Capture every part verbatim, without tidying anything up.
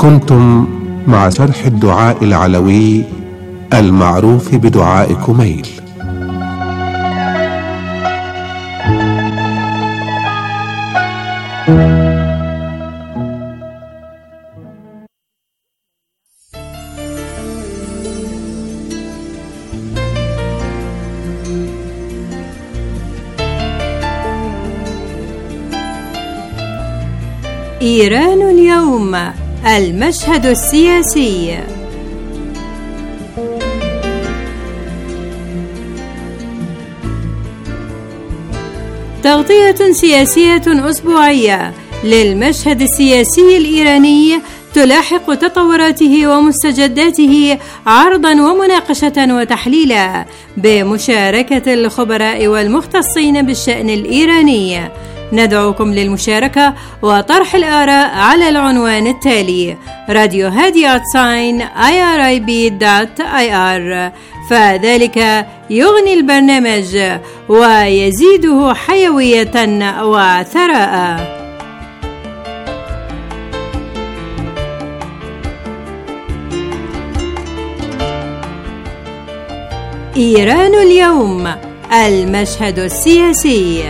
كنتم مع شرح الدعاء العلوي المعروف بدعاء كميل. إيران اليوم، المشهد السياسي. تغطية سياسية أسبوعية للمشهد السياسي الإيراني تلاحق تطوراته ومستجداته عرضا ومناقشة وتحليلا بمشاركة الخبراء والمختصين بالشأن الإيراني. ندعوكم للمشاركة وطرح الآراء على العنوان التالي: راديو هادي آتساين آي آر آي بي دوت آي آر، فذلك يغني البرنامج ويزيده حيوية وثراء. إيران اليوم، المشهد السياسي.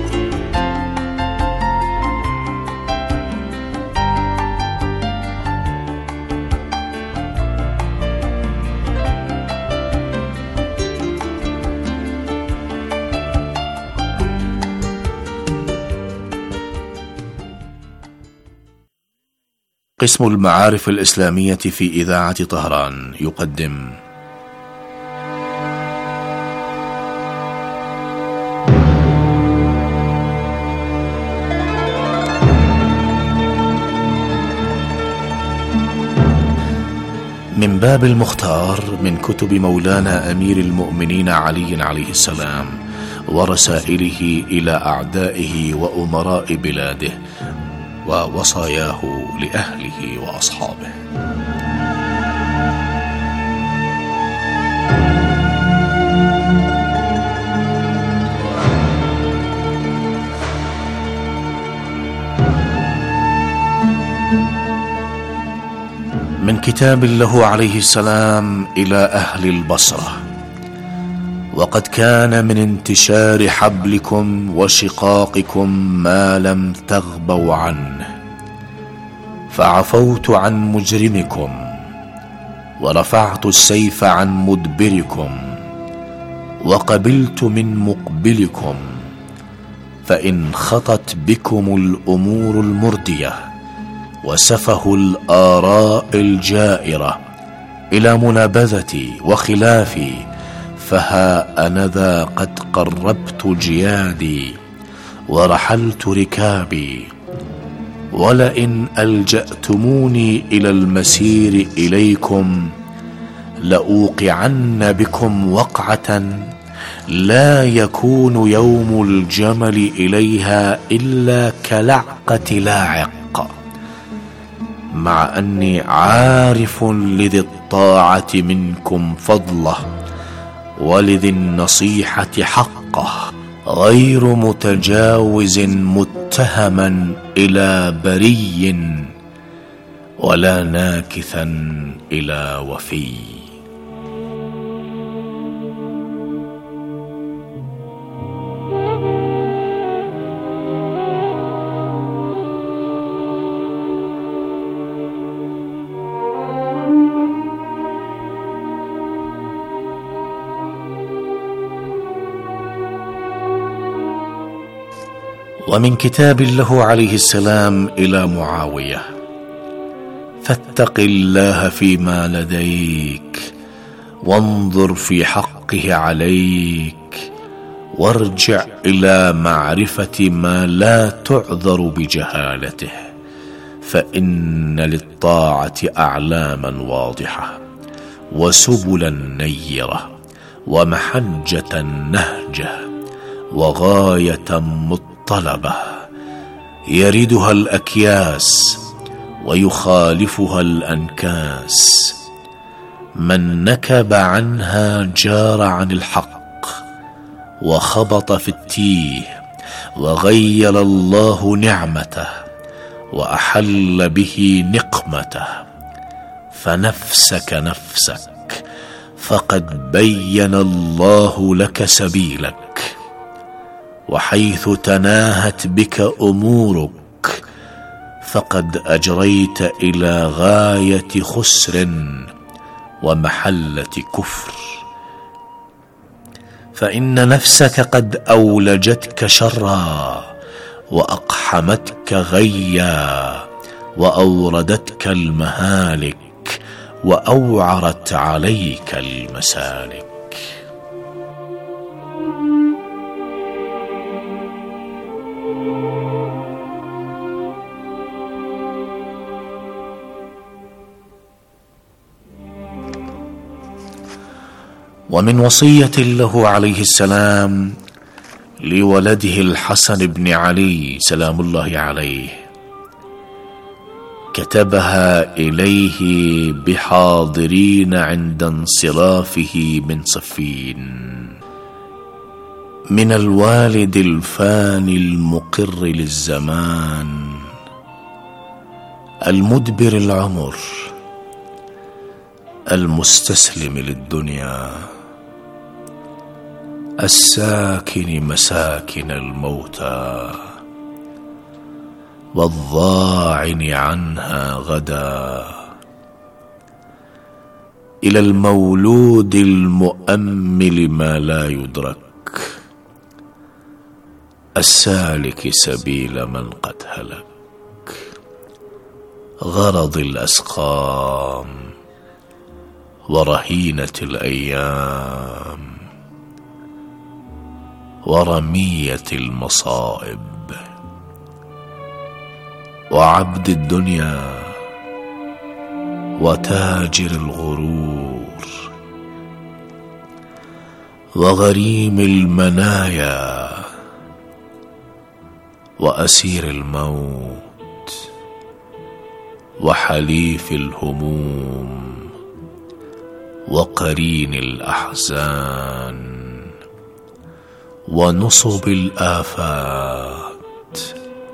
قسم المعارف الإسلامية في إذاعة طهران يقدم من باب المختار من كتب مولانا أمير المؤمنين علي عليه السلام ورسائله إلى أعدائه وأمراء بلاده ووصاياه لأهله وأصحابه. من كتاب له عليه السلام إلى أهل البصرة: وقد كان من انتشار حبلكم وشقاقكم ما لم تغبوا عنه، فعفوت عن مجرمكم ورفعت السيف عن مدبركم وقبلت من مقبلكم، فإن خطت بكم الأمور المردية وسفه الآراء الجائرة إلى منابذتي وخلافي، فها أنا ذا قد قربت جيادي ورحلت ركابي، ولئن ألجأتموني إلى المسير إليكم لأوقعن بكم وقعة لا يكون يوم الجمل إليها إلا كلعقة لاعق، مع أني عارف لذي الطاعة منكم فضله ولذي النصيحة حقه، غير متجاوز متهما إلى بري ولا ناكثا إلى وفي. ومن كتاب له عليه السلام إلى معاوية: فاتق الله فيما لديك وانظر في حقه عليك، وارجع إلى معرفة ما لا تعذر بجهالته، فإن للطاعة أعلاما واضحة وسبلا نيرة ومحجة نهجة وغاية مطلقة طلبة يردها الأكياس ويخالفها الأنكاس، من نكب عنها جار عن الحق وخبط في التيه، وغير الله نعمته وأحل به نقمته، فنفسك نفسك، فقد بين الله لك سبيلك. وحيث تناهت بك أمورك فقد أجريت إلى غاية خسر ومحلة كفر، فإن نفسك قد أولجتك شرا وأقحمتك غيا وأوردتك المهالك وأوعرت عليك المسالك. ومن وصية له عليه السلام لولده الحسن بن علي سلام الله عليه كتبها إليه بحاضرين عند انصرافه من صفين: من الوالد الفاني المقر للزمان المدبر العمر المستسلم للدنيا الساكن مساكن الموتى والضاعن عنها غدا، إلى المولود المؤمل ما لا يدرك السالك سبيل من قد هلك، غرض الأسقام ورهينة الأيام ورمية المصائب وعبد الدنيا وتاجر الغرور وغريم المنايا وأسير الموت وحليف الهموم وقرين الأحزان ونصب الآفات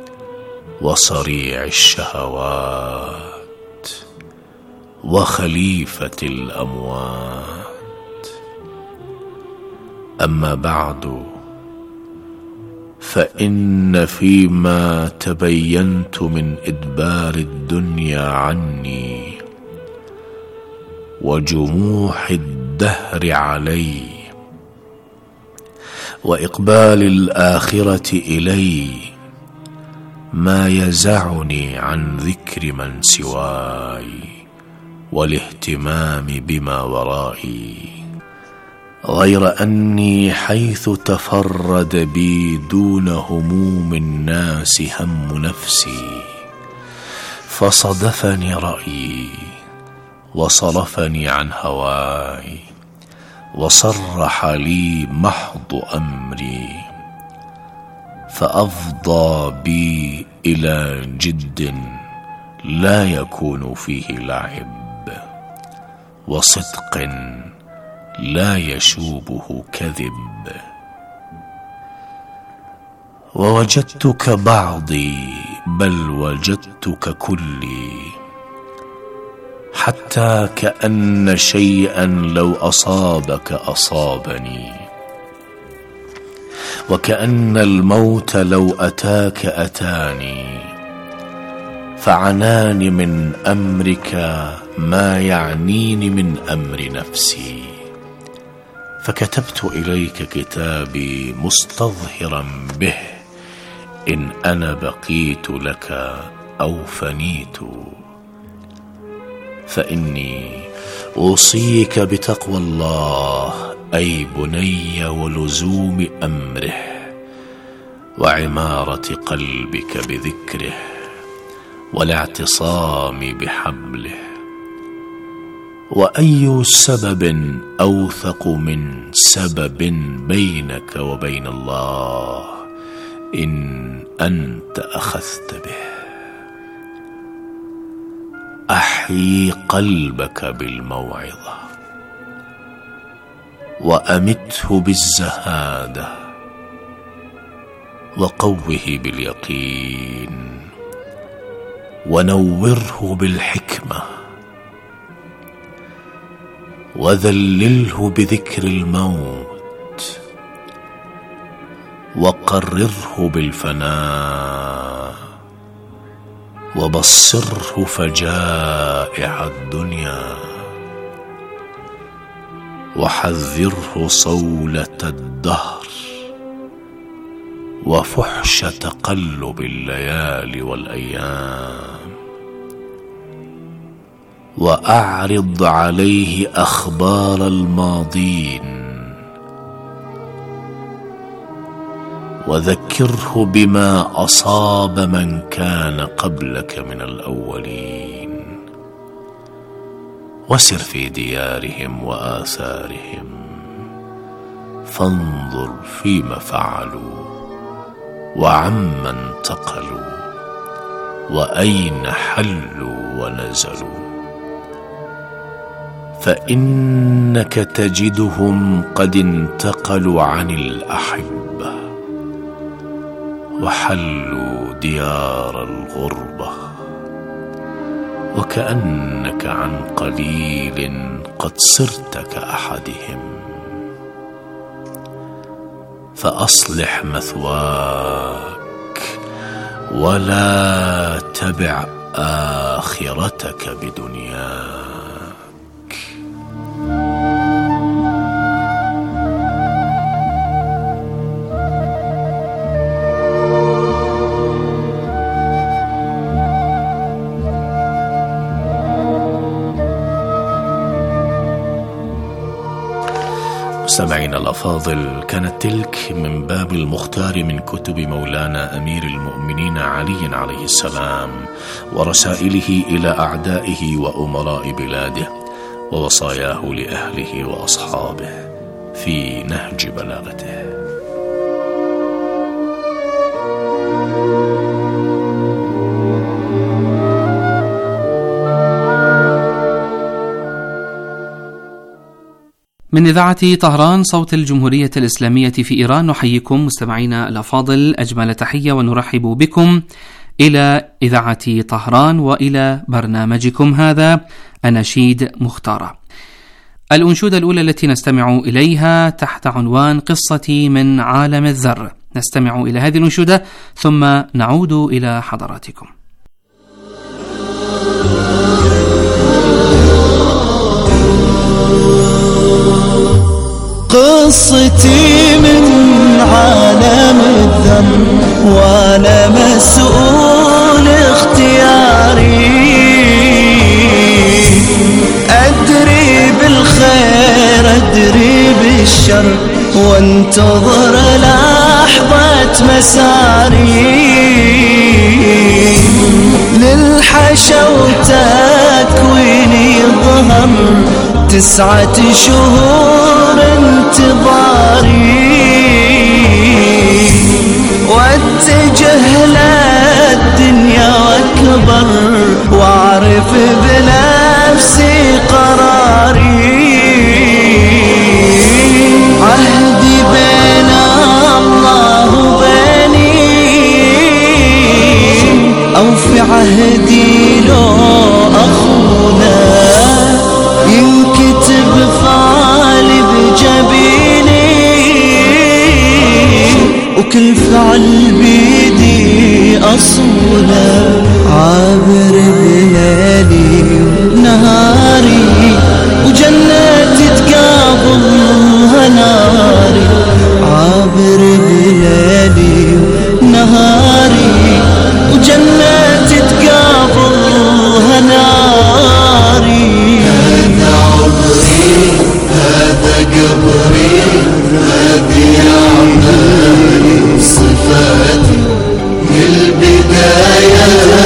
وصريع الشهوات وخليفة الأموات. أما بعد، فإن فيما تبينت من إدبار الدنيا عني وجموح الدهر علي وإقبال الآخرة إلي ما يزعني عن ذكر من سواي والاهتمام بما ورائي، غير أني حيث تفرد بي دون هموم الناس هم نفسي فصدفني رأيي وصرفني عن هواي وصرح لي محض أمري، فأفضى بي إلى جد لا يكون فيه لعب وصدق لا يشوبه كذب. ووجدتك بعضي بل وجدتك كلي، حتى كأن شيئا لو أصابك أصابني، وكأن الموت لو أتاك أتاني، فعناني من أمرك ما يعنيني من أمر نفسي، فكتبت إليك كتابي مستظهرا به إن أنا بقيت لك أو فنيت. فإني أوصيك بتقوى الله أي بني ولزوم أمره وعمارة قلبك بذكره والاعتصام بحبله. وأي سبب أوثق من سبب بينك وبين الله إن أنت أخذت به. أحيي قلبك بالموعظة وأمته بالزهادة وقوه باليقين ونوره بالحكمة وذلله بذكر الموت، وقرره بالفناء، وبصره فجائع الدنيا، وحذره صولة الدهر وفحش تقلب الليالي والأيام، وأعرض عليه أخبار الماضين، وذكره بما أصاب من كان قبلك من الأولين، وسر في ديارهم وآثارهم، فانظر فيما فعلوا وعمن انتقلوا وأين حلوا ونزلوا، فإنك تجدهم قد انتقلوا عن الأحبة وحلوا ديار الغربة، وكأنك عن قليل قد صرت كأحدهم، فأصلح مثواك ولا تبع آخرتك بدنياك. مستمعينا الأفاضل، كانت تلك من باب المختار من كتب مولانا أمير المؤمنين علي عليه السلام، ورسائله إلى أعدائه وأمراء بلاده، ووصاياه لأهله وأصحابه في نهج بلاغته. من إذاعة طهران صوت الجمهورية الإسلامية في إيران، نحييكم مستمعينا الأفاضل أجمل تحية، ونرحب بكم إلى إذاعة طهران وإلى برنامجكم هذا أناشيد مختارة. الأنشودة الأولى التي نستمع إليها تحت عنوان قصتي من عالم الذر. نستمع إلى هذه الأنشودة ثم نعود إلى حضراتكم. قصتي من عالم الذر وانا مسؤول اختياري، ادري بالخير ادري بالشر وانتظر لحظة مساري، للحشا وتكويني ظهر تسعة شهور انتظاري، واتجه للدنيا واكبر واعرف بنفسي قراري، عهدي بين الله وبيني او في عهدي لو اخونا ينكتب فعلي بجبيني، وكل فعل بيدي أصوله، عابر بليلي ونهاري وجنتي تقابلها ناري، عابر بليلي ونهاري وجنتي تقابلها ناري، هذا عمري هذا قبري هذه أعمالي صفاتي من البداية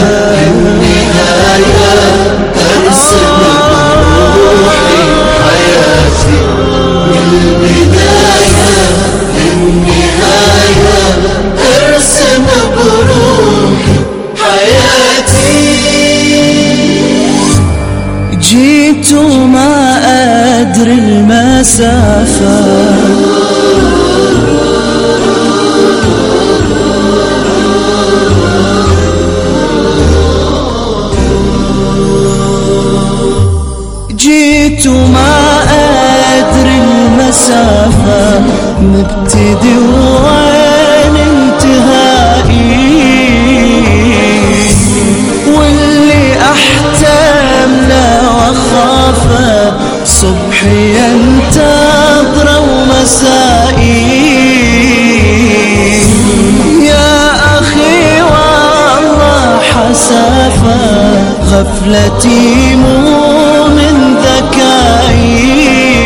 غفلتي مو من ذكائي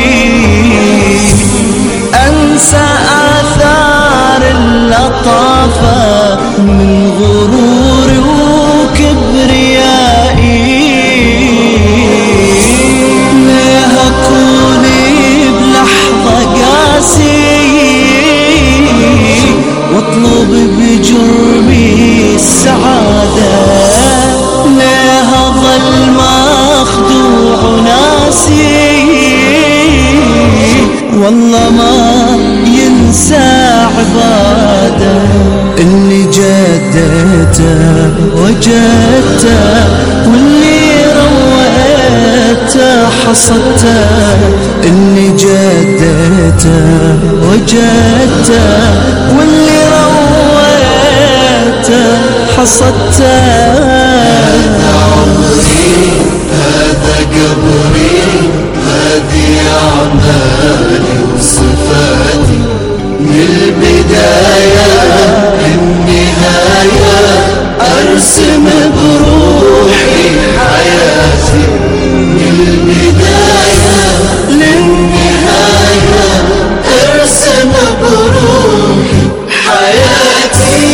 أنسى آثار اللطافة من غروري وكبريائي ليه أكوني بلحظة قاسي واطلب بجرمي السعادة ليه أظل مخدوع ناسي والله ما ينسى عباده اللي جدته وجدته واللي رويته حصدته اللي جدته وجدته واللي رويته حصدته هذا عمري هذا قبري هذه أعمالي وصفاتي من البداية للنهاية أرسم بروحي حياتي من البداية للنهاية أرسم بروحي حياتي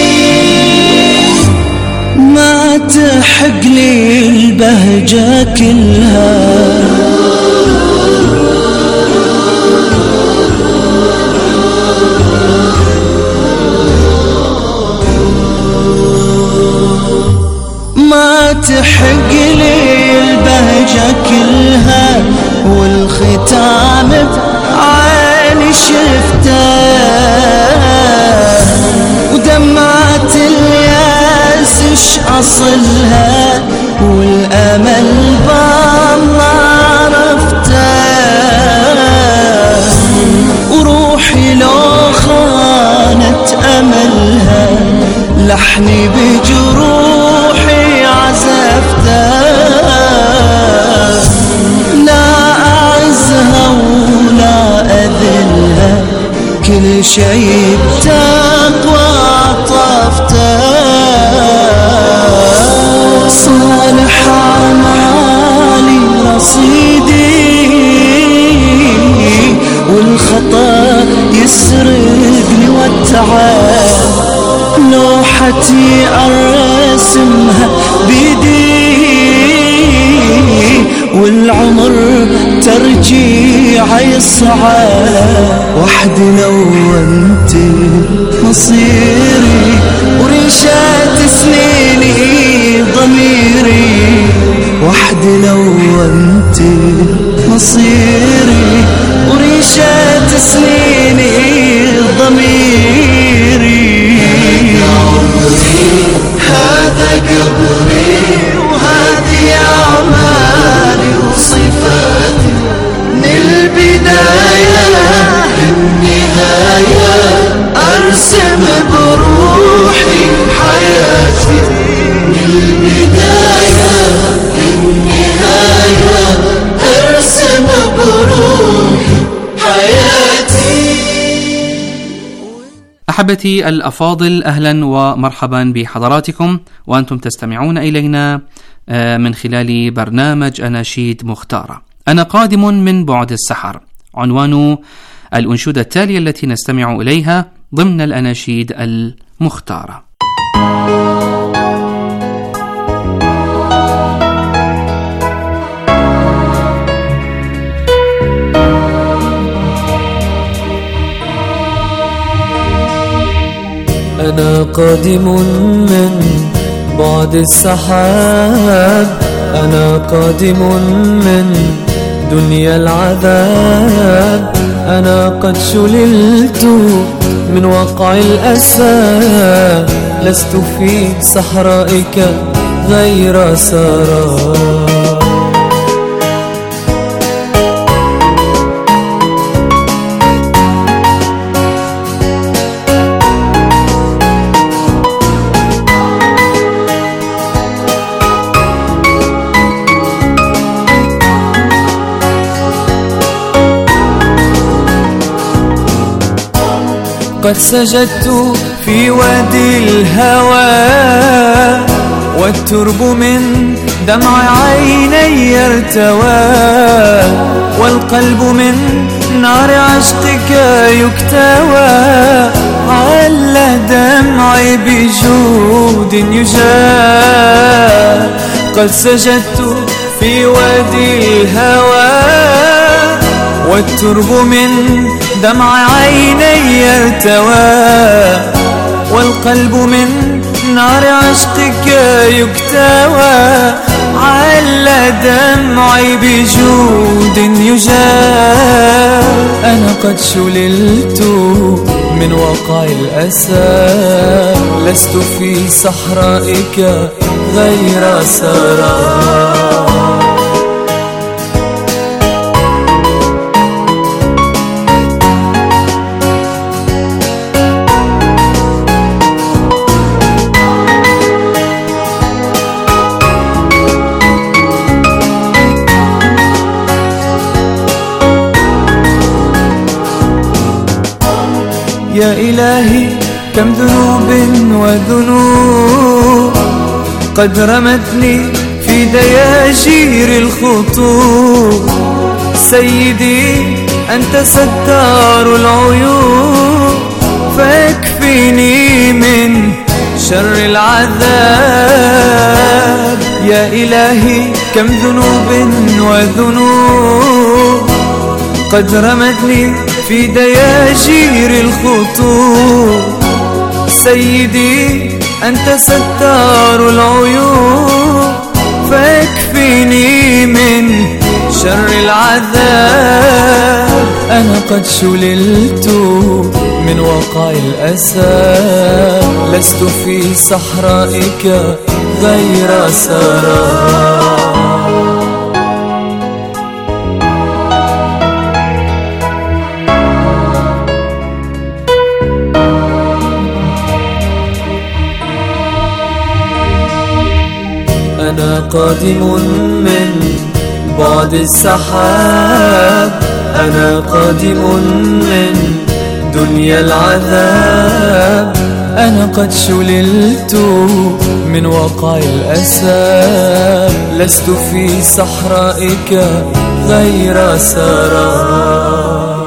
ما تحق لي البهجة كلها ما تحق لي البهجة كلها والختام بعيني شفته ودمعة الياس اش اصلها والامل بالله عرفته وروحي لو خانت املها لحني بجروحي عزفته لا أعزها ولا أذلها كل شيء بتقوى طفته صالح أعمالي رصيدي والخطأ يسرقني والتعب لوحتي أرسمها بيدي والعمر ترجيع يصعب وحدي لو أنت مصيري وريشات سنيني ضميري وحدي لو أنت مصيري وريشات سنيني ضميري هذا قبري وهذه أعمالي وصفاتي من البداية للنهاية أرسم بروحي حياتي من البداية للنهاية أرسم بروحي حياتي. أحبتي الأفاضل، أهلا ومرحبا بحضراتكم وأنتم تستمعون إلينا من خلال برنامج أناشيد مختارة. أنا قادم من بعد السحر، عنوان الأنشودة التالية التي نستمع إليها ضمن الأناشيد المختارة. أنا قادم من بعد السحاب، أنا قادم من دنيا العذاب، أنا قد شللت من وقع الأسى، لست في صحرائك غير سراب. قد سجدت في وادي الهوى والترب من دمع عيني ارتوى، والقلب من نار عشقك يكتوى. على دمعي بجود يجاب، قد سجدت في وادي الهوى، والترب من دمع عيني ارتوى، والقلب من نار عشقك يكتوى. على دمعي بجود يجاب، أنا قد شللت من وقع الأسى، لست في صحرائك غير سراب. يا إلهي كم ذنوب وذنوب قد رمتني في دياجير الخطوب. سيدي أنت ستار العيوب، فاكفيني من شر العذاب. يا إلهي كم ذنوب وذنوب قد رمتني في دياجير الخطوب. سيدي أنت ستار العيوب، فاكفيني من شر العذاب. أنا قد شللت من وقع الأسى، لست في صحرائك غير سراب. أنا قادم من بعد السحاب، أنا قادم من دنيا العذاب. أنا قد شللت من وقع الأسى، لست في صحرائك غير سراب.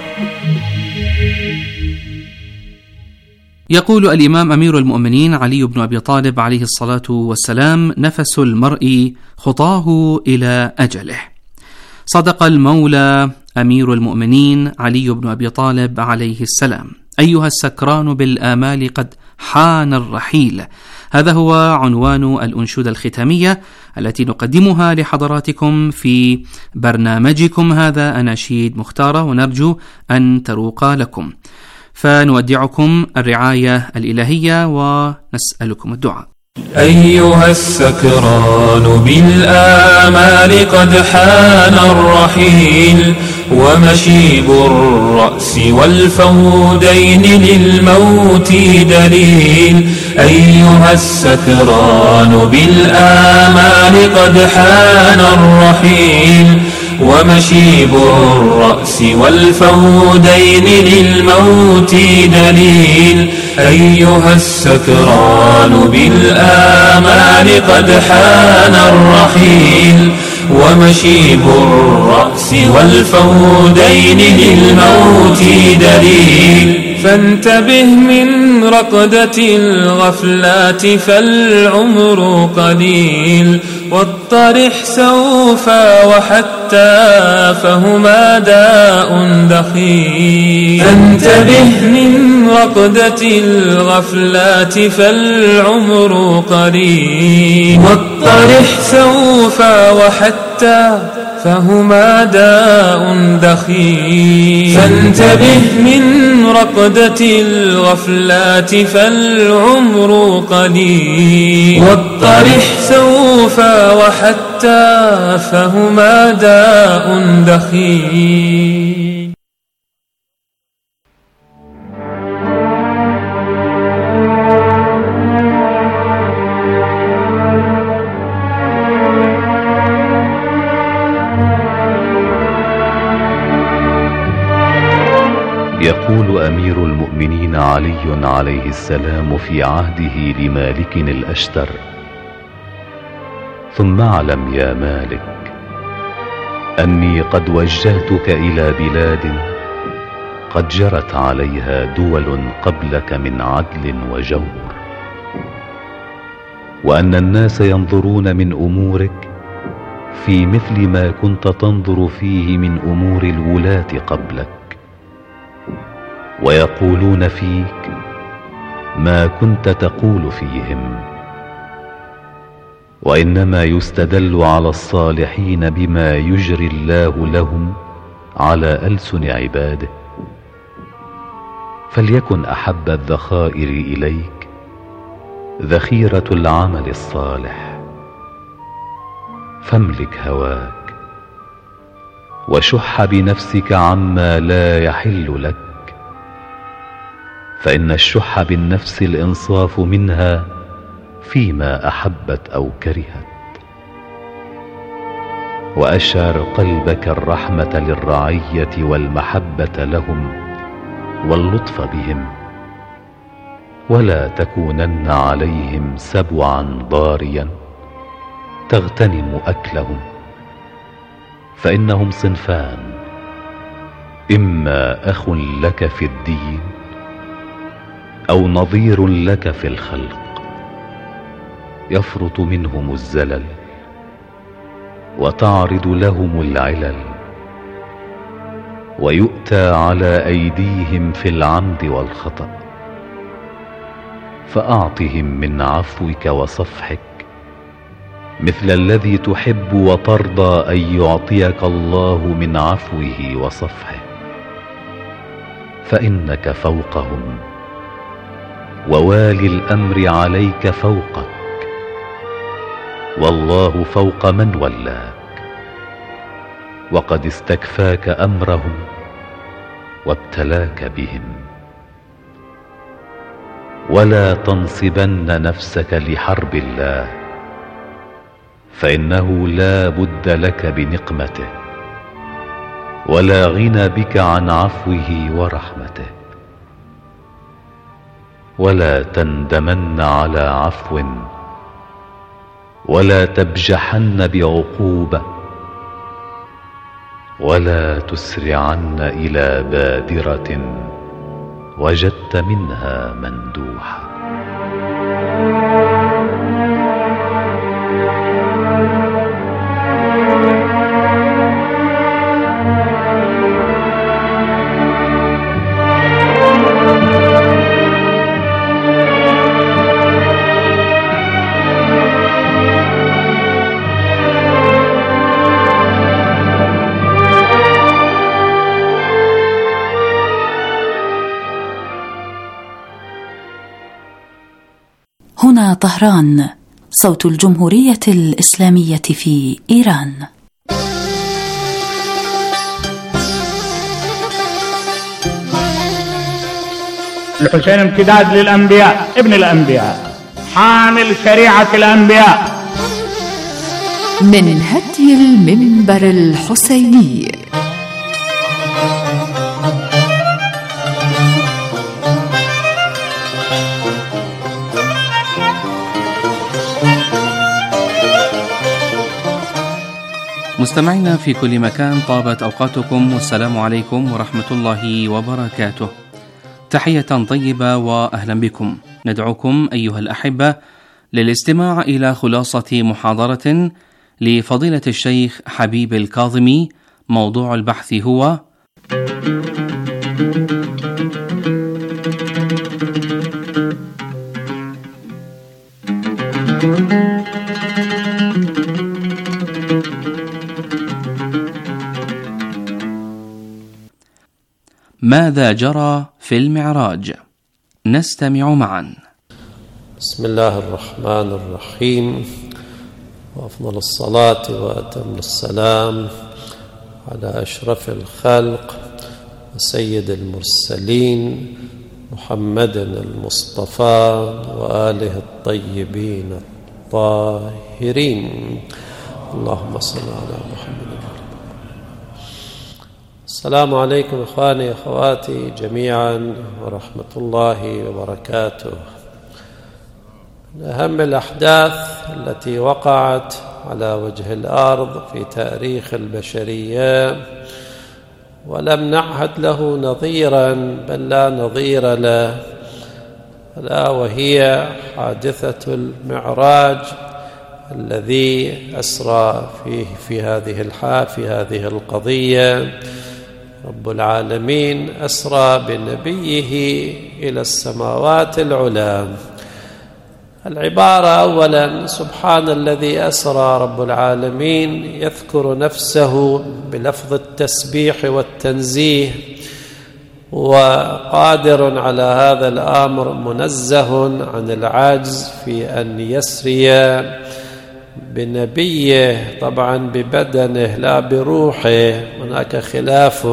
يقول الإمام أمير المؤمنين علي بن أبي طالب عليه الصلاة والسلام: نفس المرء خطاه إلى أجله. صدق المولى أمير المؤمنين علي بن أبي طالب عليه السلام. أيها السكران بالآمال قد حان الرحيل. هذا هو عنوان الأنشودة الختامية التي نقدمها لحضراتكم في برنامجكم هذا أناشيد مختارة، ونرجو أن تروق لكم. فنودعكم الرعاية الإلهية ونسألكم الدعاء. أيها السكران بالآمال قد حان الرحيل، ومشيب الرأس والفودين للموت دليل. أيها السكران بالآمال قد حان الرحيل، ومشيب الرأس والفودين للموت دليل. أيها السكران بالآمال قد حان الرحيل، ومشيب الرأس والفودين للموت دليل. فانتبه من رقدة الغفلات فالعمر قليل، واطرح سوف وحتى فهما داء دخيل. فانتبه من رقدة الغفلات فالعمر قليل، واطرح سوف وحتى فهما داء دخيل. فانتبه من رقدة الغفلات فالعمر قليل، واطرح سوف وحتى فهما داء دخيل. يقول أمير المؤمنين علي عليه السلام في عهده لمالك الأشتر: ثم اعلم يا مالك أني قد وجهتك إلى بلاد قد جرت عليها دول قبلك من عدل وجور، وأن الناس ينظرون من أمورك في مثل ما كنت تنظر فيه من أمور الولاة قبلك، ويقولون فيك ما كنت تقول فيهم. وإنما يستدل على الصالحين بما يجري الله لهم على ألسن عباده. فليكن أحب الذخائر إليك ذخيرة العمل الصالح، فاملك هواك وشح بنفسك عما لا يحل لك، فإن الشح بالنفس الإنصاف منها فيما أحبت أو كرهت. وأشعر قلبك الرحمة للرعية والمحبة لهم واللطف بهم، ولا تكونن عليهم سبعا ضاريا تغتنم أكلهم، فإنهم صنفان: إما أخ لك في الدين أو نظير لك في الخلق، يفرط منهم الزلل وتعرض لهم العلل، ويؤتى على أيديهم في العمد والخطأ. فأعطهم من عفوك وصفحك مثل الذي تحب وترضى أن يعطيك الله من عفوه وصفحه، فإنك فوقهم، ووالي الأمر عليك فوقك، والله فوق من ولاك، وقد استكفاك أمرهم وابتلاك بهم. ولا تنصبن نفسك لحرب الله، فإنه لا بد لك بنقمته، ولا غنى بك عن عفوه ورحمته. ولا تندمن على عفو، ولا تبجحن بعقوبة، ولا تسرعن إلى بادرة وجدت منها مندوحة. هنا طهران، صوت الجمهورية الإسلامية في إيران. الحسين امتداد للأنبياء، ابن الأنبياء، حامل شريعة الأنبياء. من هدي المنبر الحسيني. مستمعينا في كل مكان، طابت أوقاتكم، والسلام عليكم ورحمة الله وبركاته. تحية طيبة وأهلا بكم. ندعوكم أيها الأحبة للاستماع إلى خلاصة محاضرة لفضيلة الشيخ حبيب الكاظمي. موضوع البحث هو ماذا جرى في المعراج؟ نستمع معا. بسم الله الرحمن الرحيم، وأفضل الصلاة وأتم السلام على أشرف الخلق وسيد المرسلين محمد المصطفى وآله الطيبين الطاهرين. اللهم صل على محمد. السلام عليكم إخواني أخواتي جميعا ورحمة الله وبركاته. من أهم الأحداث التي وقعت على وجه الأرض في تاريخ البشرية، ولم نعهد له نظيرا بل لا نظير له، ألا وهي حادثة المعراج الذي أسرى فيه في هذه الحال في هذه القضية. رب العالمين أسرى بنبيه إلى السماوات العلى. العبارة أولا: سبحان الذي أسرى. رب العالمين يذكر نفسه بلفظ التسبيح والتنزيه، وقادر على هذا الأمر، منزه عن العجز في أن يسري بنبيه، طبعا ببدنه لا بروحه، هناك خلاف.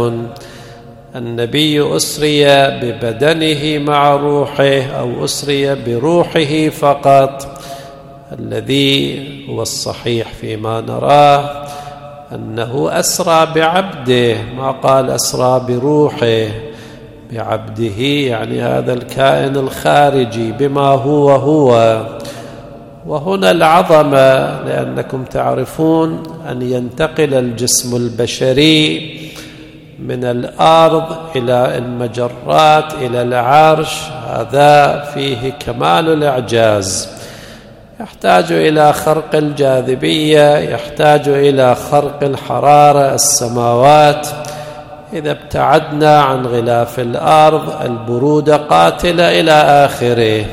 النبي أسري ببدنه مع روحه أو أسري بروحه فقط. الذي هو الصحيح فيما نراه أنه أسرى بعبده، ما قال أسرى بروحه، بعبده يعني هذا الكائن الخارجي بما هو هو. وهنا العظمة، لأنكم تعرفون أن ينتقل الجسم البشري من الأرض إلى المجرات إلى العرش، هذا فيه كمال الإعجاز. يحتاج إلى خرق الجاذبية، يحتاج إلى خرق الحرارة، السماوات. إذا ابتعدنا عن غلاف الأرض البرودة قاتلة إلى آخره.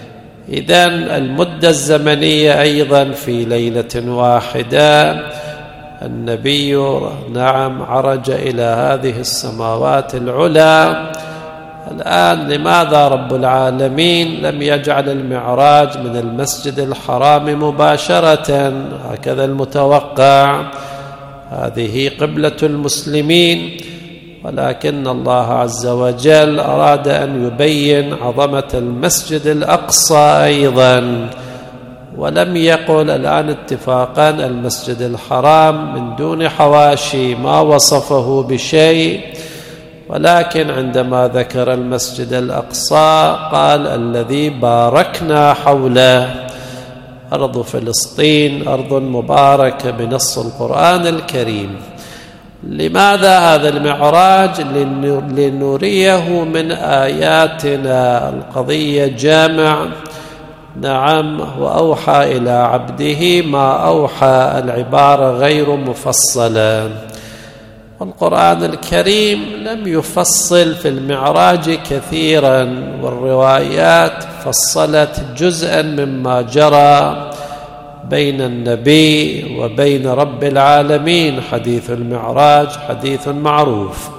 إذن المدة الزمنية أيضا في ليلة واحدة النبي نعم عرج إلى هذه السماوات العلى. الآن لماذا رب العالمين لم يجعل المعراج من المسجد الحرام مباشرة هكذا المتوقع؟ هذه قبلة المسلمين، ولكن الله عز وجل أراد أن يبين عظمة المسجد الأقصى أيضا، ولم يقل الآن اتفاقا المسجد الحرام من دون حواشي، ما وصفه بشيء، ولكن عندما ذكر المسجد الأقصى قال الذي باركنا حوله. أرض فلسطين أرض مباركة بنص القرآن الكريم. لماذا هذا المعراج؟ لنريه من آياتنا. القضية جامع، نعم، وأوحى إلى عبده ما أوحى، العبارة غير مفصلة. والقرآن الكريم لم يفصل في المعراج كثيرا، والروايات فصلت جزءا مما جرى بين النبي وبين رب العالمين. حديث المعراج حديث معروف.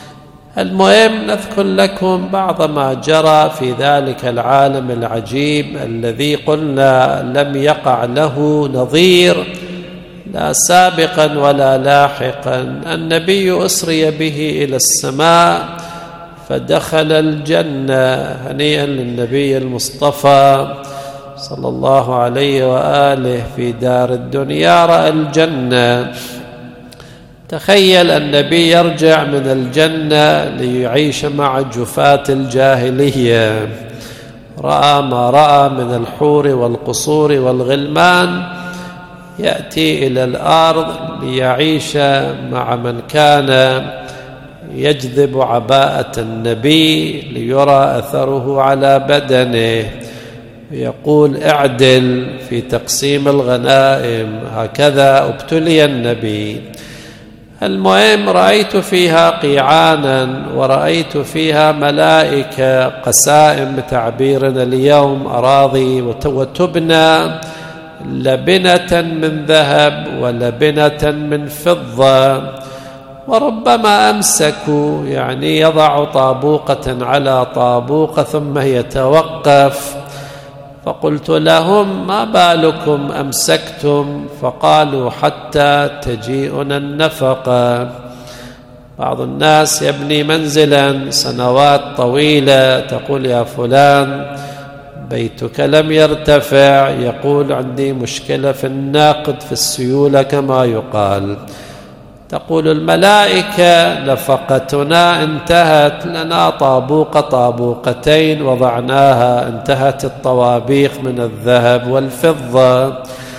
المهم نذكر لكم بعض ما جرى في ذلك العالم العجيب الذي قلنا لم يقع له نظير لا سابقا ولا لاحقا. النبي أسري به إلى السماء فدخل الجنة. هنيئا للنبي المصطفى صلى الله عليه وآله في دار الدنيا رأى الجنة. تخيل النبي يرجع من الجنة ليعيش مع جفاة الجاهلية، رأى ما رأى من الحور والقصور والغلمان، يأتي إلى الأرض ليعيش مع من كان يجذب عباءة النبي ليرى أثره على بدنه، يقول اعدل في تقسيم الغنائم، هكذا ابتلي النبي. المهم رأيت فيها قيعانا، ورأيت فيها ملائكة قسائم بتعبيرنا اليوم، أراضي وتبنى لبنة من ذهب ولبنة من فضة، وربما أمسكوا يعني يضع طابوقة على طابوقة ثم يتوقف. فقلت لهم ما بالكم أمسكتم؟ فقالوا حتى تجيئنا النفقة. بعض الناس يبني منزلا سنوات طويلة، تقول يا فلان بيتك لم يرتفع، يقول عندي مشكلة في النقد في السيولة كما يقال. تقول الملائكة نفقتنا انتهت، لنا طابوق طابوقتين وضعناها، انتهت الطوابيق من الذهب والفضة.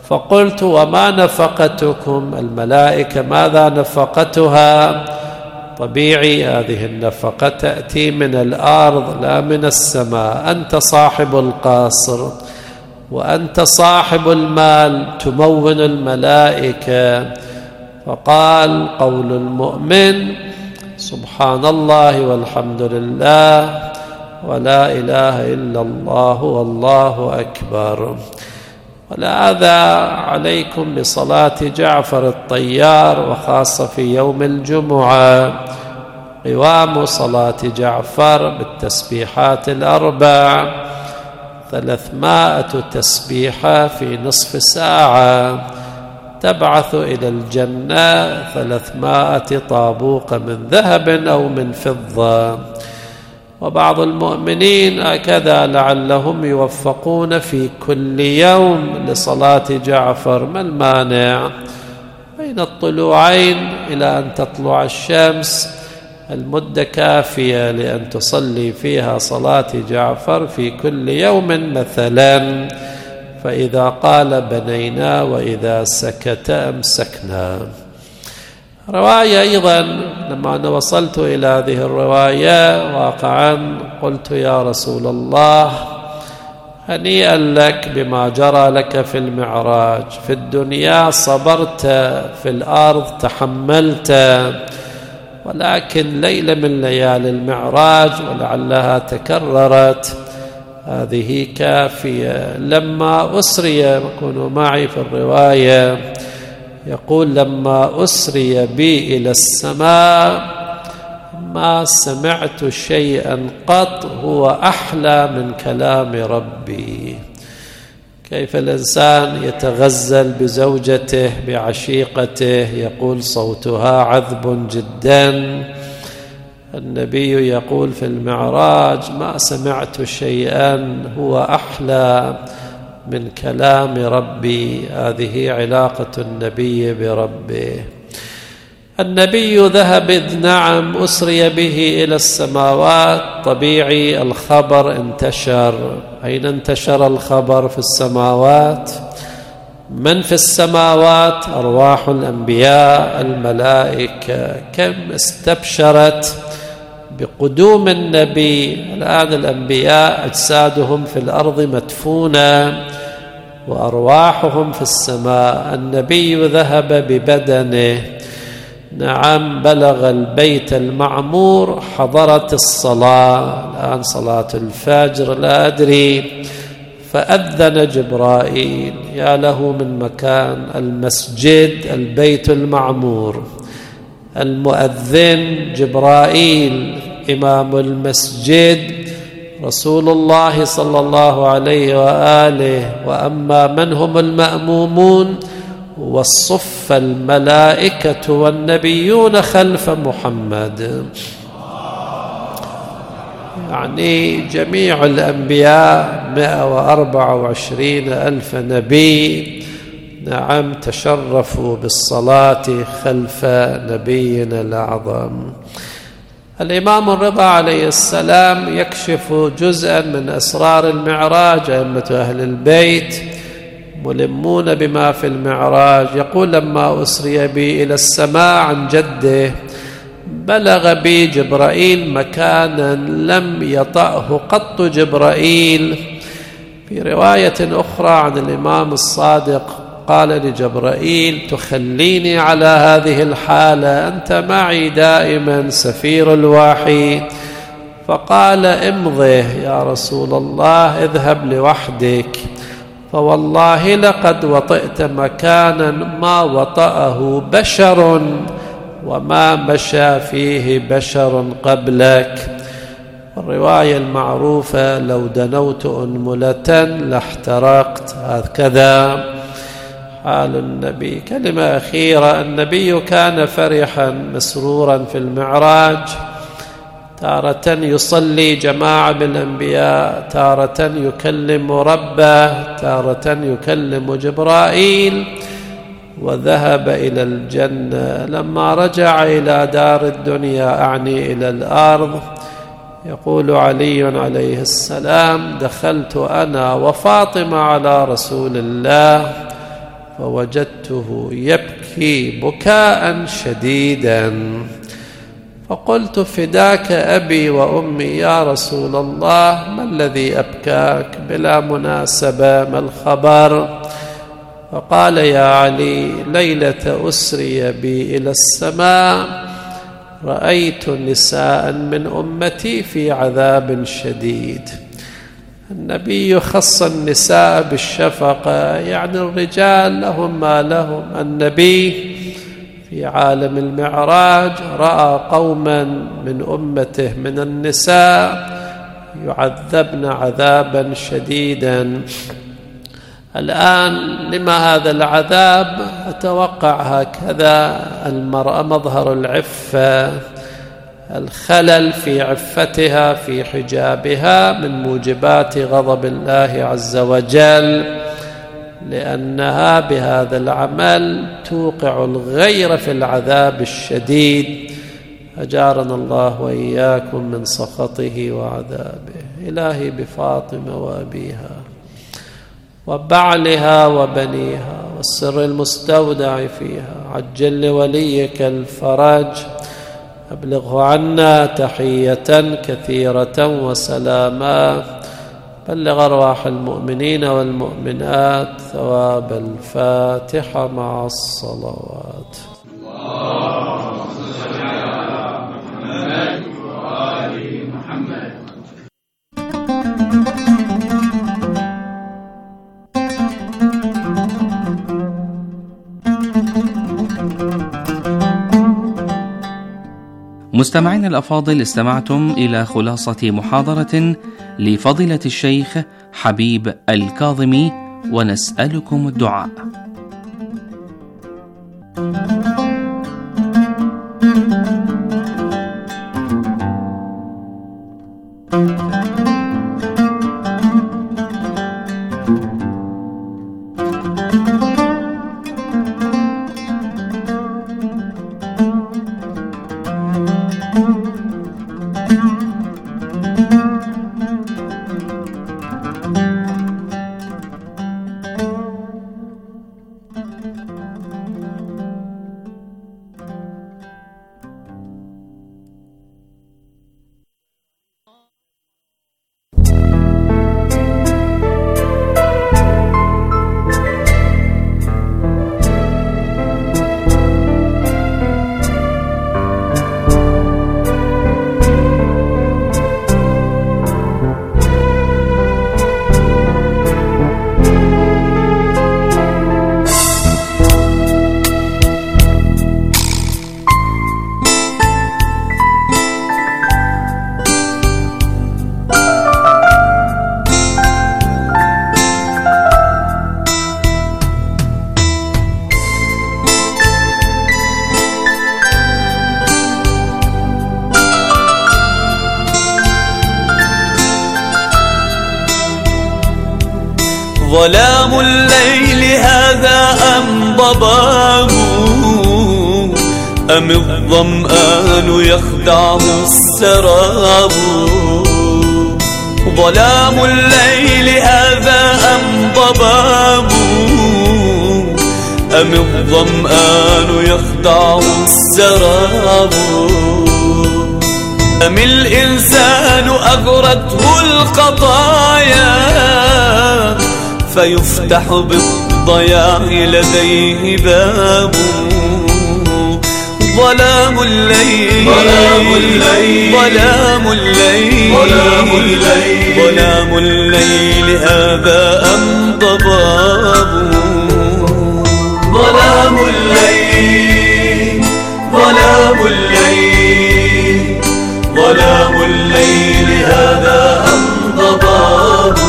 فقلت وما نفقتكم؟ الملائكة ماذا نفقتها؟ طبيعي هذه النفقة تأتي من الأرض لا من السماء. أنت صاحب القصر وأنت صاحب المال تمون الملائكة. فقال قول المؤمن سبحان الله والحمد لله ولا إله إلا الله والله أكبر. ولهذا عليكم بصلاة جعفر الطيار، وخاصة في يوم الجمعة قوام صلاة جعفر بالتسبيحات الأربع، ثلاثمائة تسبيحة في نصف ساعة تبعث إلى الجنة ثلاثمائة طابوق من ذهب أو من فضة. وبعض المؤمنين هكذا لعلهم يوفقون في كل يوم لصلاة جعفر. ما المانع؟ بين الطلوعين إلى أن تطلع الشمس المدة كافية لأن تصلي فيها صلاة جعفر في كل يوم مثلا. فإذا قال بنينا وإذا سكت أمسكنا. رواية أيضا لما أنا وصلت إلى هذه الرواية واقعا قلت يا رسول الله هنيئا لك بما جرى لك في المعراج. في الدنيا صبرت، في الأرض تحملت، ولكن ليلة من ليالي المعراج ولعلها تكررت هذه كافية. لما أسري، كونوا معي في الرواية، يقول لما أسري بي إلى السماء ما سمعت شيئا قط هو أحلى من كلام ربي. كيف الإنسان يتغزل بزوجته بعشيقته، يقول صوتها عذب جدا. النبي يقول في المعراج ما سمعت شيئا هو أحلى من كلام ربي. هذه علاقة النبي بربه. النبي ذهب إذ نعم أسري به إلى السماوات، طبيعي الخبر انتشر. أين انتشر الخبر؟ في السماوات. من في السماوات؟ أرواح الأنبياء الملائكة. كم استبشرت بقدوم النبي. الآن الأنبياء أجسادهم في الأرض مدفونة وأرواحهم في السماء. النبي ذهب ببدنه، نعم، بلغ البيت المعمور، حضرت الصلاة، الآن صلاة الفجر لا أدري، فأذن جبرائيل. يا له من مكان، المسجد البيت المعمور، المؤذن جبرائيل، إمام المسجد رسول الله صلى الله عليه وآله. وأما من هم المأمومون؟ والصف الملائكة والنبيون خلف محمد. يعني جميع الأنبياء مئة وأربعة وعشرين ألف نبي، نعم، تشرفوا بالصلاة خلف نبينا الأعظم. الإمام الرضا عليه السلام يكشف جزءا من أسرار المعراج. أئمة أهل البيت ملمون بما في المعراج. يقول لما أسري بي إلى السماء عن جده بلغ بي جبرائيل مكانا لم يطأه قط جبرائيل. في رواية أخرى عن الإمام الصادق قال لجبرائيل تخليني على هذه الحالة، أنت معي دائما سفير الوحي. فقال امضه يا رسول الله، اذهب لوحدك، فوالله لقد وطئت مكانا ما وطأه بشر وما مشى فيه بشر قبلك. الرواية المعروفة لو دنوت أنملة لاحترقت. هكذا حال النبي. كلمة أخيرة، النبي كان فرحا مسرورا في المعراج، تارة يصلي جماعة بالأنبياء، تارة يكلم ربه، تارة يكلم جبرائيل، وذهب إلى الجنة. لما رجع إلى دار الدنيا، أعني إلى الأرض، يقول علي عليه السلام دخلت أنا وفاطمة على رسول الله فوجدته يبكي بكاء شديدا، فقلت: فداك أبي وأمي يا رسول الله، ما الذي أبكاك بلا مناسبة؟ ما الخبر؟ فقال: يا علي، ليلة أسري بي إلى السماء رأيت نساء من أمتي في عذاب شديد. النبي خص النساء بالشفقة، يعني الرجال لهم ما لهم. النبي في عالم المعراج رأى قوما من أمته من النساء يعذبن عذابا شديدا. الآن لما هذا العذاب؟ أتوقع هكذا: المرأة مظهر العفة، الخلل في عفتها في حجابها من موجبات غضب الله عز وجل، لأنها بهذا العمل توقع الغير في العذاب الشديد. أجارنا الله وإياكم من سخطه وعذابه. إلهي بفاطمة وأبيها وبعلها وبنيها والسر المستودع فيها، عجل لوليك الفرج، أبلغه عنا تحية كثيرة وسلاما، بلغ أرواح المؤمنين والمؤمنات ثواب الفاتحة مع الصلوات. اللهم صل على محمد وآل محمد. مستمعين الأفاضل، استمعتم إلى خلاصة محاضرة لفضيلة الشيخ حبيب الكاظمي، ونسألكم الدعاء. ظلام الليل هذا أم ضباب، أم الظمآن يخدعه السراب؟ ظلام الليل هذا أم ضباب، أم الظمآن يخدعه السراب؟ أم الإنسان أغرته الخطايا فيفتح بالضياع لديه باب؟ ظلام الليل ظلام الليل ظلام الليل ظلام الليل ظلام الليل هذا أم ضباب؟ ظلام الليل ظلام الليل ظلام الليل هذا أم ضباب؟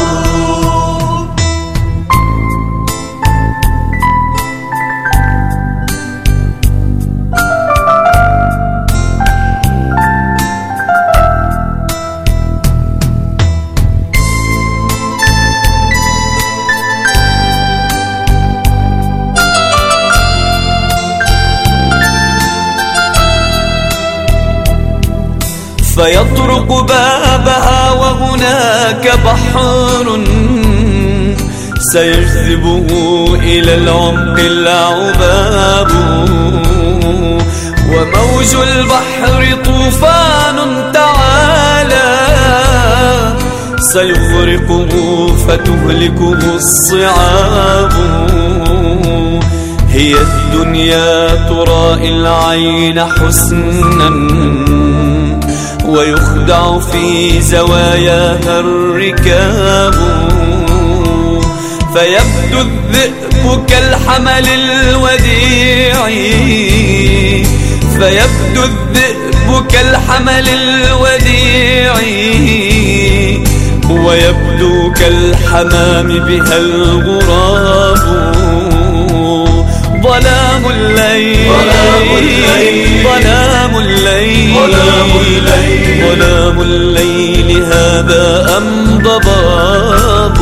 فيطرق بابها وهناك بحر سيجذبه إلى العمق العباب، وموج البحر طوفان تعالى سيغرقه فتهلكه الصعاب. هي الدنيا ترائي العين حسنا ويخدع في زواياها الركاب، فيبدو الذئب كالحمل الوديع، فيبدو الذئب كالحمل الوديع، ويبدو كالحمام بها الغراب. ظلام الليل ظلام الليل ظلام الليل ظلام الليل هذا أم ضباب.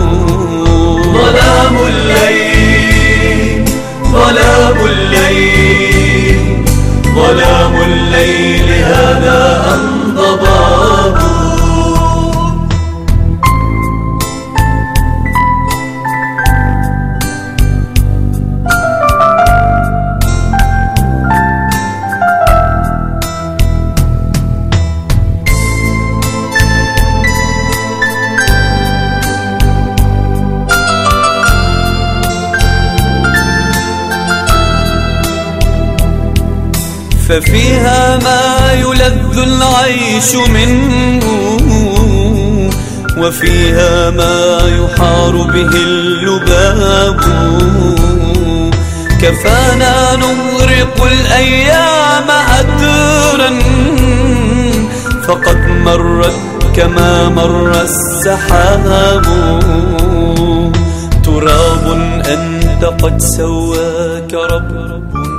ظلام الليل ظلام الليل ظلام الليل هذا أم ضباب. ففيها ما يلذ العيش منه، وفيها ما يحار به اللباب. كفانا نغرق الأيام أدرا، فقد مرت كما مر السحاب. تراب أنت قد سواك رب.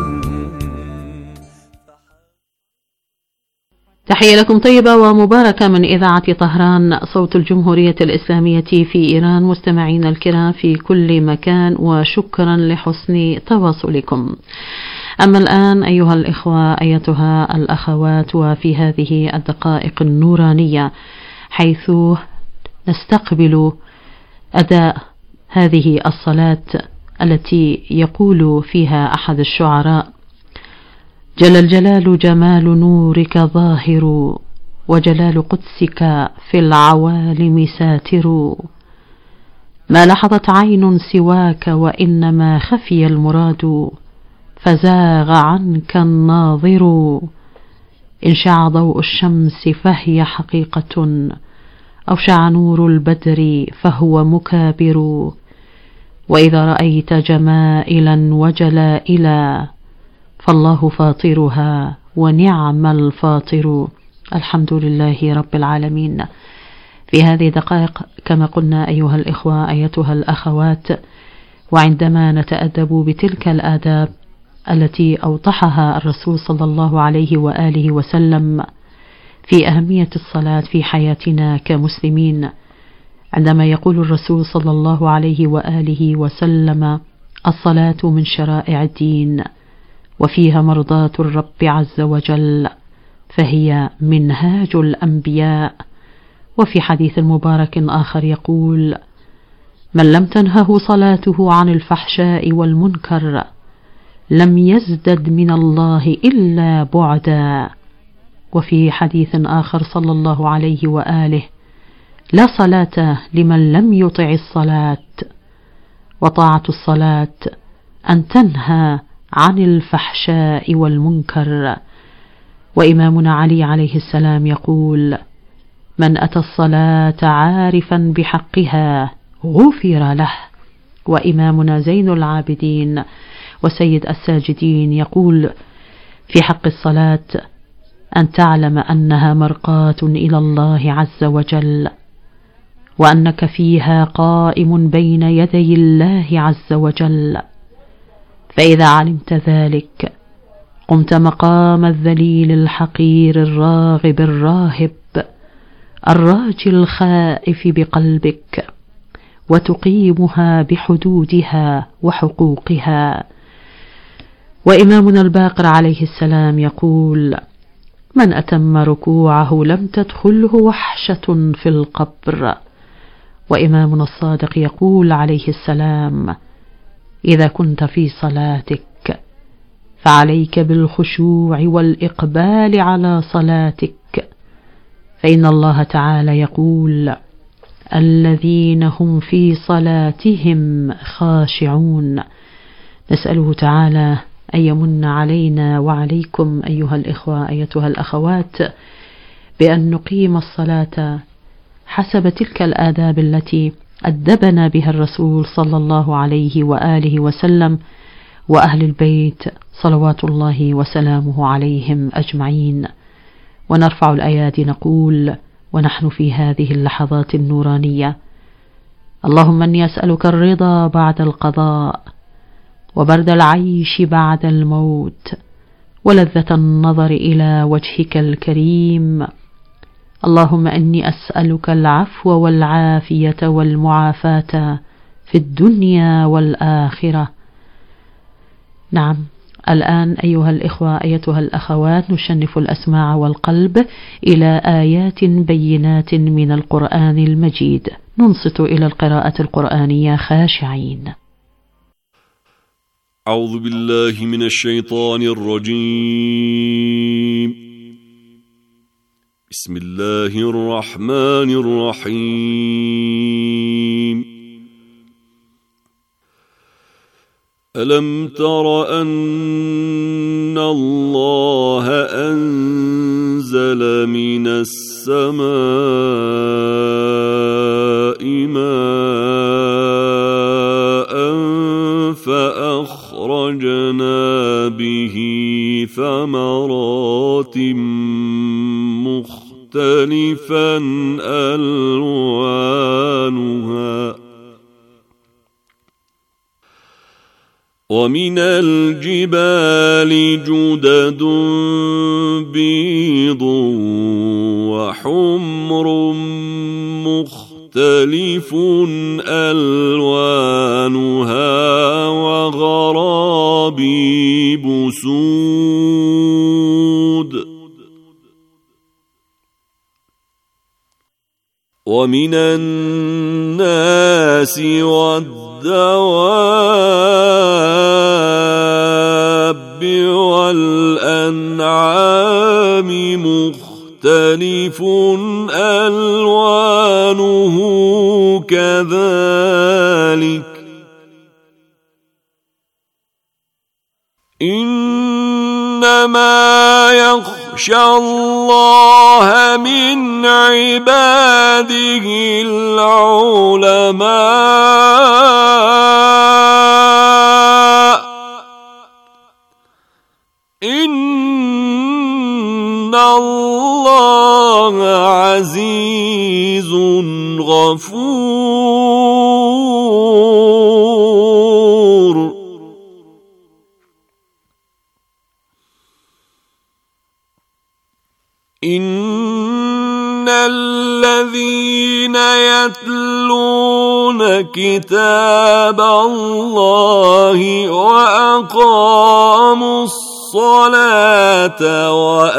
تحية لكم طيبة ومباركة من إذاعة طهران صوت الجمهورية الإسلامية في إيران. مستمعينا الكرام في كل مكان، وشكرا لحسن تواصلكم. أما الآن أيها الإخوة أيتها الأخوات، وفي هذه الدقائق النورانية حيث نستقبل أداء هذه الصلاة التي يقول فيها أحد الشعراء: جل الجلال جمال نورك ظاهر، وجلال قدسك في العوالم ساتر. ما لحظت عين سواك وإنما خفي المراد، فزاغ عنك الناظر. إن شع ضوء الشمس فهي حقيقة، أو شع نور البدر فهو مكابر. وإذا رأيت جمائلا وجلائلا، فالله فاطرها ونعم الفاطر. الحمد لله رب العالمين. في هذه دقائق كما قلنا أيها الإخوة أيتها الأخوات، وعندما نتأدب بتلك الآداب التي أوضحها الرسول صلى الله عليه وآله وسلم في أهمية الصلاة في حياتنا كمسلمين، عندما يقول الرسول صلى الله عليه وآله وسلم: الصلاة من شرائع الدين، وفيها مرضاة الرب عز وجل، فهي منهاج الأنبياء. وفي حديث مبارك آخر يقول: من لم تنهه صلاته عن الفحشاء والمنكر لم يزدد من الله إلا بعدا. وفي حديث آخر صلى الله عليه وآله: لا صلاة لمن لم يطع الصلاة. وطاعة الصلاة أن تنهى عن الفحشاء والمنكر. وإمامنا علي عليه السلام يقول: من أتى الصلاة عارفا بحقها غفر له. وإمامنا زين العابدين وسيد الساجدين يقول في حق الصلاة: أن تعلم أنها مرقاة إلى الله عز وجل، وأنك فيها قائم بين يدي الله عز وجل. فإذا علمت ذلك قمت مقام الذليل الحقير الراغب الراهب الراجي الخائف بقلبك، وتقيمها بحدودها وحقوقها. وإمامنا الباقر عليه السلام يقول: من أتم ركوعه لم تدخله وحشة في القبر، وإمامنا الصادق يقول عليه السلام: إذا كنت في صلاتك فعليك بالخشوع والإقبال على صلاتك، فإن الله تعالى يقول: الذين هم في صلاتهم خاشعون. نسأله تعالى أن يمن علينا وعليكم أيها الإخوة أيتها الأخوات بأن نقيم الصلاة حسب تلك الآداب التي أدبنا بها الرسول صلى الله عليه وآله وسلم وأهل البيت صلوات الله وسلامه عليهم أجمعين. ونرفع الأيادي نقول ونحن في هذه اللحظات النورانية: اللهم إني أسألك الرضا بعد القضاء، وبرد العيش بعد الموت، ولذة النظر إلى وجهك الكريم. اللهم إني أسألك العفو والعافية والمعافاة في الدنيا والآخرة. نعم، الآن أيها الإخوة أيتها الأخوات نشنف الأسماع والقلب إلى آيات بينات من القرآن المجيد، ننصت إلى القراءة القرآنية خاشعين. أعوذ بالله من الشيطان الرجيم. بسم الله الرحمن الرحيم. ألم تر أن الله أنزل من السماء ماء فأخرجنا به ثمرات مختلفا ألوانها ومن الجبال جدد بيض وحمر مختلف ألوانها وغرابيب سود ومن الناس والدواب والأنعام مختلف ألوانه كذلك إنما يخشى الله من عباده العلماء إن الله عزيز غفور. إن الذين يتلون كتاب الله وأقاموا الصلاة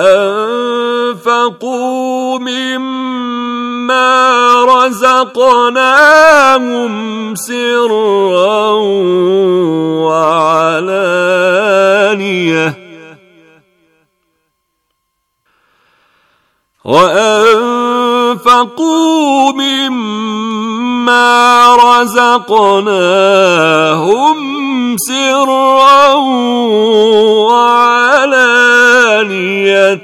وأنفقوا مما رزقناهم سرا وعلانية وأنفقوا مما رزقناهم سرا وعلانية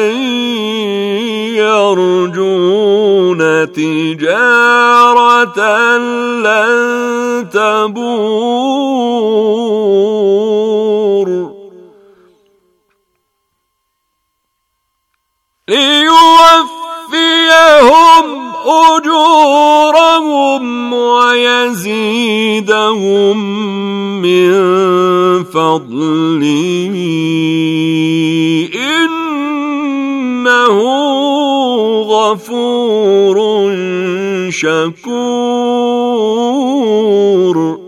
يرجون تجارة لن تبور ليوفيهم أجورهم ويزيدهم من فضله إنه غفور شكور.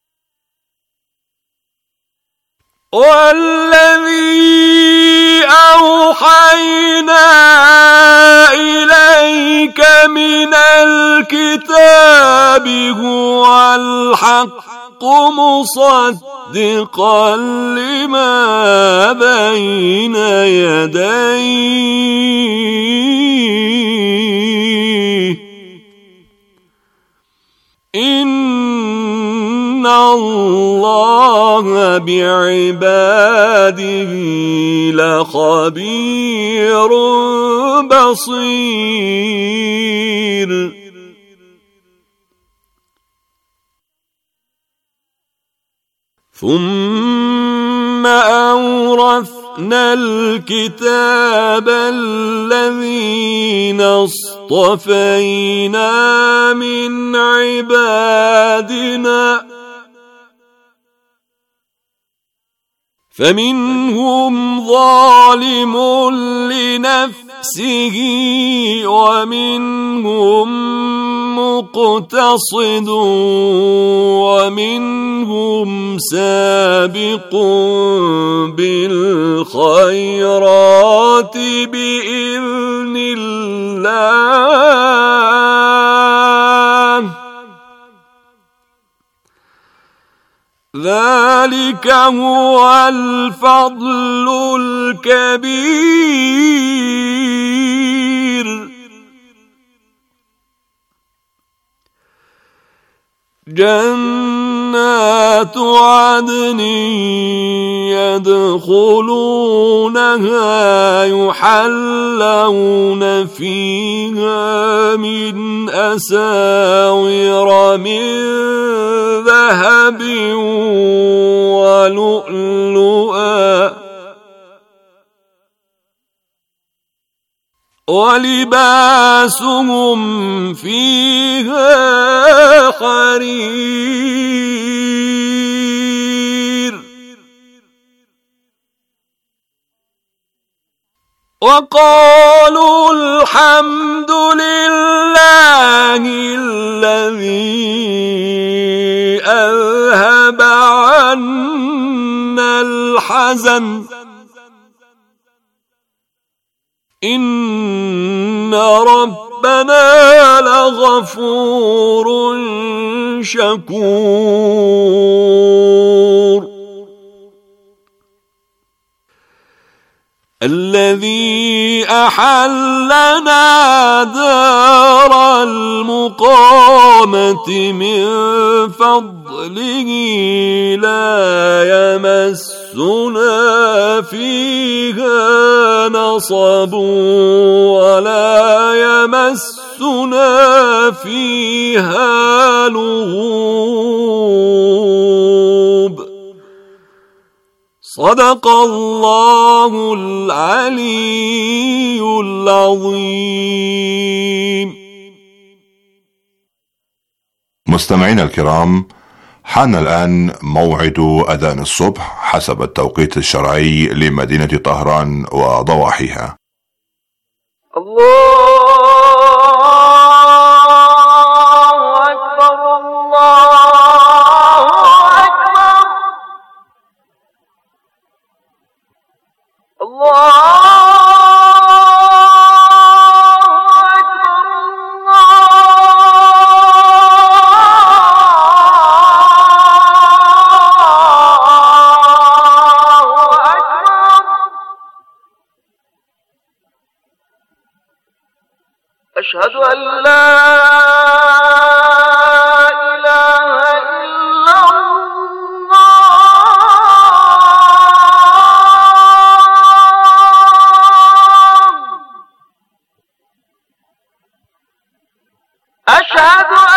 والذي أوحينا إليك من الكتاب هو الحق مصدقا لما بين يديه إن الله بعباده لخبير بصير. ثم أورثنا الكتاب الذين اصطفينا من عبادنا فمنهم ظالم لنفسه ومنهم مقتصد ومنهم سابق بالخيرات بإذن الله ذلك هو الفضل الكبير. جنات عدن يدخلونها يحلون فيها من أساور من ذهب ولؤلؤا ولباسهم فيها حرير. وقالوا الحمد لله الذي أذهب عنا الحزن إن ربنا لغفور شكور. الذي أحلنا دار المقامة من فضله لا يمسنا فيها نصب ولا يمسنا فيها لغوب. صدق الله العلي العظيم. مستمعينا الكرام، حان الآن موعد أذان الصبح حسب التوقيت الشرعي لمدينة طهران وضواحيها. الله أكبر الله أكبر الله أشهد أن لا إله إلا الله. أشهد